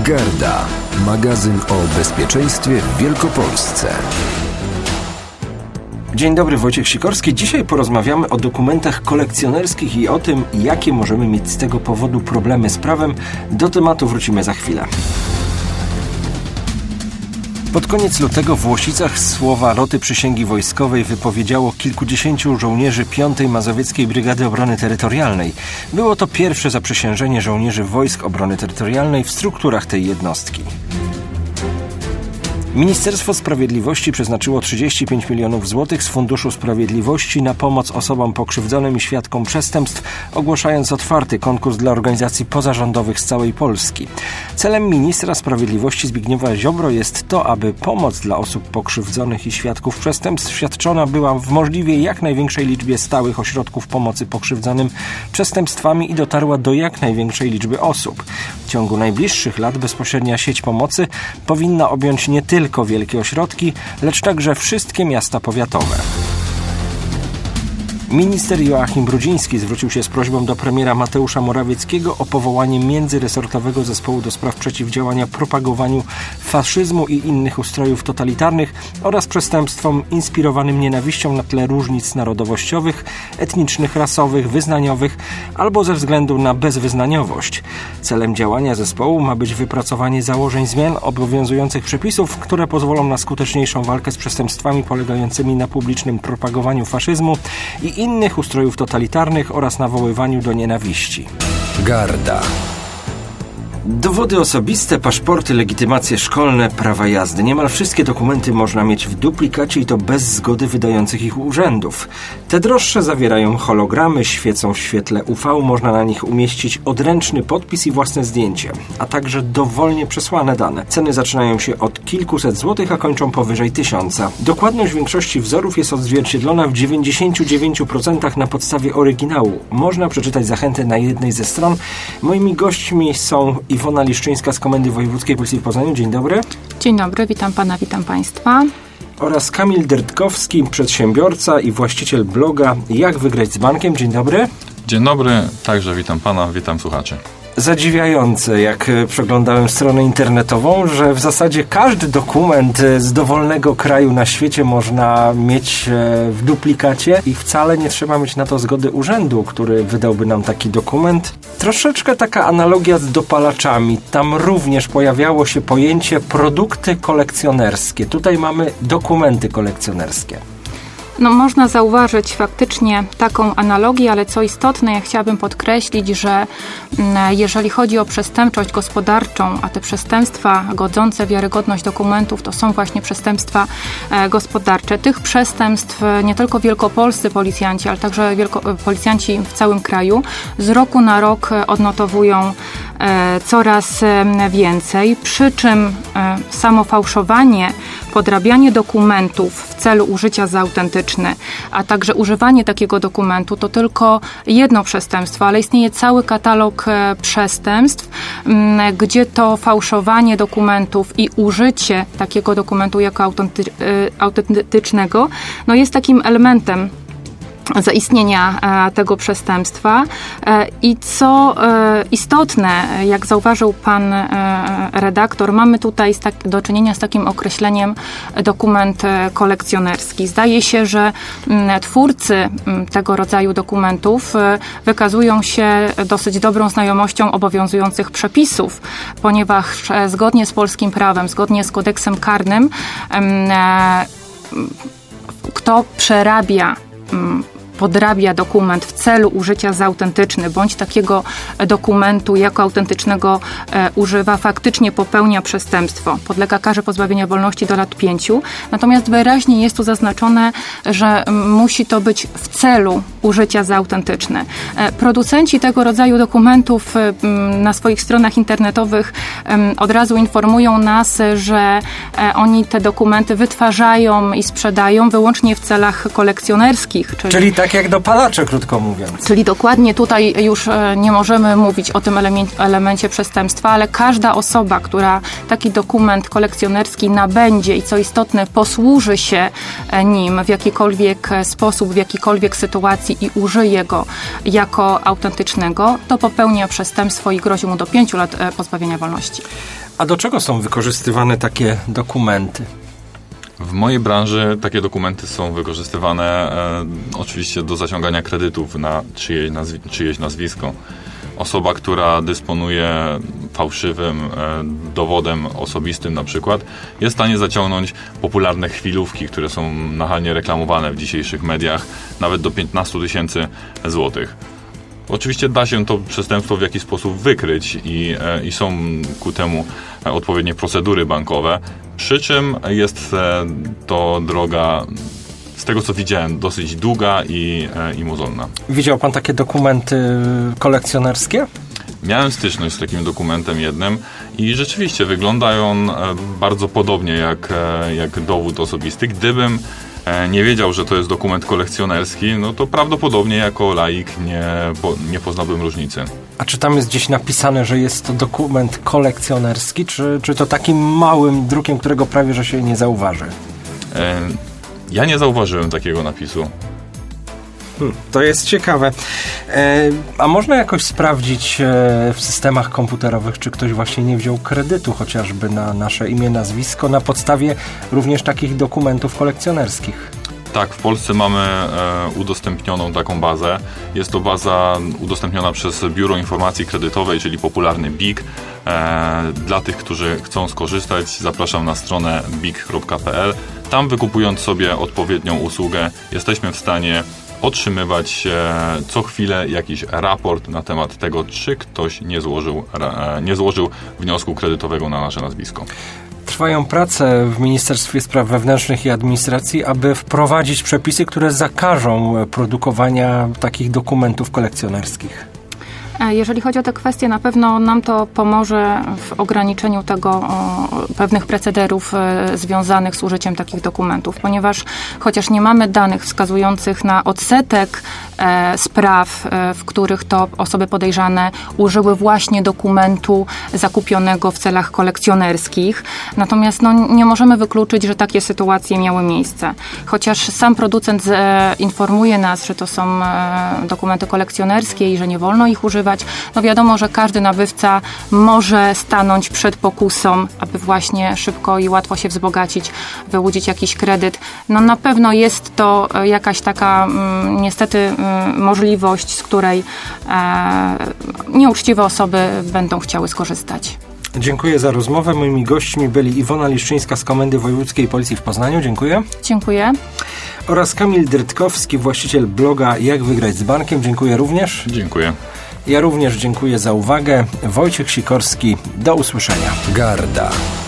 Garda. Magazyn o bezpieczeństwie w Wielkopolsce. Dzień dobry, Wojciech Sikorski. Dzisiaj porozmawiamy o dokumentach kolekcjonerskich i o tym, jakie możemy mieć z tego powodu problemy z prawem. Do tematu wrócimy za chwilę. Pod koniec lutego w Łosicach słowa Roty Przysięgi Wojskowej wypowiedziało kilkudziesięciu żołnierzy 5. Mazowieckiej Brygady Obrony Terytorialnej. Było to pierwsze zaprzysiężenie żołnierzy Wojsk Obrony Terytorialnej w strukturach tej jednostki. Ministerstwo Sprawiedliwości przeznaczyło 35 milionów złotych z Funduszu Sprawiedliwości na pomoc osobom pokrzywdzonym i świadkom przestępstw, ogłaszając otwarty konkurs dla organizacji pozarządowych z całej Polski. Celem ministra sprawiedliwości Zbigniewa Ziobro jest to, aby pomoc dla osób pokrzywdzonych i świadków przestępstw świadczona była w możliwie jak największej liczbie stałych ośrodków pomocy pokrzywdzonym przestępstwami i dotarła do jak największej liczby osób. W ciągu najbliższych lat bezpośrednia sieć pomocy powinna objąć nie tylko wielkie ośrodki, lecz także wszystkie miasta powiatowe. Minister Joachim Brudziński zwrócił się z prośbą do premiera Mateusza Morawieckiego o powołanie międzyresortowego zespołu do spraw przeciwdziałania propagowaniu faszyzmu i innych ustrojów totalitarnych oraz przestępstwom inspirowanym nienawiścią na tle różnic narodowościowych, etnicznych, rasowych, wyznaniowych albo ze względu na bezwyznaniowość. Celem działania zespołu ma być wypracowanie założeń zmian obowiązujących przepisów, które pozwolą na skuteczniejszą walkę z przestępstwami polegającymi na publicznym propagowaniu faszyzmu i innych ustrojów totalitarnych oraz nawoływaniu do nienawiści. Garda. Dowody osobiste, paszporty, legitymacje szkolne, prawa jazdy. Niemal wszystkie dokumenty można mieć w duplikacie i to bez zgody wydających ich urzędów. Te droższe zawierają hologramy, świecą w świetle UV, można na nich umieścić odręczny podpis i własne zdjęcie, a także dowolnie przesłane dane. Ceny zaczynają się od kilkuset złotych, a kończą powyżej 1000. Dokładność większości wzorów jest odzwierciedlona w 99% na podstawie oryginału. Można przeczytać zachętę na jednej ze stron. Moimi gośćmi są Iwona Liszczyńska z Komendy Wojewódzkiej Policji w Poznaniu. Dzień dobry. Dzień dobry, witam pana, witam państwa. Oraz Kamil Dertkowski, przedsiębiorca i właściciel bloga Jak wygrać z bankiem. Dzień dobry. Dzień dobry, także witam pana, witam słuchaczy. Zadziwiające, jak przeglądałem stronę internetową, że w zasadzie każdy dokument z dowolnego kraju na świecie można mieć w duplikacie i wcale nie trzeba mieć na to zgody urzędu, który wydałby nam taki dokument. Troszeczkę taka analogia z dopalaczami. Tam również pojawiało się pojęcie produkty kolekcjonerskie. Tutaj mamy dokumenty kolekcjonerskie. No, można zauważyć faktycznie taką analogię, ale co istotne, ja chciałabym podkreślić, że jeżeli chodzi o przestępczość gospodarczą, a te przestępstwa godzące w wiarygodność dokumentów to są właśnie przestępstwa gospodarcze. Tych przestępstw nie tylko wielkopolscy policjanci, ale także policjanci w całym kraju z roku na rok odnotowują coraz więcej, przy czym samo fałszowanie, podrabianie dokumentów w celu użycia za autentyczny, a także używanie takiego dokumentu to tylko jedno przestępstwo, ale istnieje cały katalog przestępstw, gdzie to fałszowanie dokumentów i użycie takiego dokumentu jako autentycznego no jest takim elementem zaistnienia tego przestępstwa. I co istotne, jak zauważył pan redaktor, mamy tutaj do czynienia z takim określeniem dokument kolekcjonerski. Zdaje się, że twórcy tego rodzaju dokumentów wykazują się dosyć dobrą znajomością obowiązujących przepisów, ponieważ zgodnie z polskim prawem, zgodnie z kodeksem karnym, kto podrabia dokument w celu użycia za autentyczny, bądź takiego dokumentu jako autentycznego używa, faktycznie popełnia przestępstwo. Podlega karze pozbawienia wolności do lat 5. Natomiast wyraźnie jest tu zaznaczone, że musi to być w celu użycia za autentyczne. Producenci tego rodzaju dokumentów na swoich stronach internetowych od razu informują nas, że oni te dokumenty wytwarzają i sprzedają wyłącznie w celach kolekcjonerskich. Czyli tak jak dopalacze, krótko mówiąc. Czyli dokładnie tutaj już nie możemy mówić o tym elemencie przestępstwa, ale każda osoba, która taki dokument kolekcjonerski nabędzie i co istotne posłuży się nim w jakikolwiek sposób, w jakiejkolwiek sytuacji i użyje go jako autentycznego, to popełnia przestępstwo i grozi mu do 5 lat pozbawienia wolności. A do czego są wykorzystywane takie dokumenty? W mojej branży takie dokumenty są wykorzystywane oczywiście do zaciągania kredytów na czyjeś nazwisko. Osoba, która dysponuje fałszywym dowodem osobistym na przykład, jest w stanie zaciągnąć popularne chwilówki, które są nachalnie reklamowane w dzisiejszych mediach, nawet do 15 000 złotych. Oczywiście da się to przestępstwo w jakiś sposób wykryć i są ku temu odpowiednie procedury bankowe, przy czym jest to droga, z tego co widziałem, dosyć długa i mozolna. Widział pan takie dokumenty kolekcjonerskie? Miałem styczność z takim dokumentem jednym i rzeczywiście wygląda on bardzo podobnie jak dowód osobisty. Gdybym nie wiedział, że to jest dokument kolekcjonerski, no to prawdopodobnie jako laik nie poznałbym różnicy. A czy tam jest gdzieś napisane, że jest to dokument kolekcjonerski, czy to takim małym drukiem, którego prawie że się nie zauważy? Ja nie zauważyłem takiego napisu. To jest ciekawe. A można jakoś sprawdzić w systemach komputerowych, czy ktoś właśnie nie wziął kredytu chociażby na nasze imię, nazwisko, na podstawie również takich dokumentów kolekcjonerskich? Tak, w Polsce mamy udostępnioną taką bazę. Jest to baza udostępniona przez Biuro Informacji Kredytowej, czyli popularny BIK. Dla tych, którzy chcą skorzystać, zapraszam na stronę bik.pl. Tam wykupując sobie odpowiednią usługę, jesteśmy w stanie otrzymywać co chwilę jakiś raport na temat tego, czy ktoś nie złożył wniosku kredytowego na nasze nazwisko. Trwają prace w Ministerstwie Spraw Wewnętrznych i Administracji, aby wprowadzić przepisy, które zakażą produkowania takich dokumentów kolekcjonerskich. Jeżeli chodzi o te kwestie, na pewno nam to pomoże w ograniczeniu tego pewnych procederów związanych z użyciem takich dokumentów, ponieważ chociaż nie mamy danych wskazujących na odsetek spraw, w których to osoby podejrzane użyły właśnie dokumentu zakupionego w celach kolekcjonerskich, natomiast nie możemy wykluczyć, że takie sytuacje miały miejsce. Chociaż sam producent informuje nas, że to są dokumenty kolekcjonerskie i że nie wolno ich używać, wiadomo, że każdy nabywca może stanąć przed pokusą, aby właśnie szybko i łatwo się wzbogacić, wyłudzić jakiś kredyt. Na pewno jest to jakaś taka niestety możliwość, z której nieuczciwe osoby będą chciały skorzystać. Dziękuję za rozmowę. Moimi gośćmi byli Iwona Liszczyńska z Komendy Wojewódzkiej Policji w Poznaniu. Dziękuję. Dziękuję. Oraz Kamil Drytkowski, właściciel bloga Jak wygrać z bankiem. Dziękuję również. Dziękuję. Ja również dziękuję za uwagę. Wojciech Sikorski. Do usłyszenia. Garda.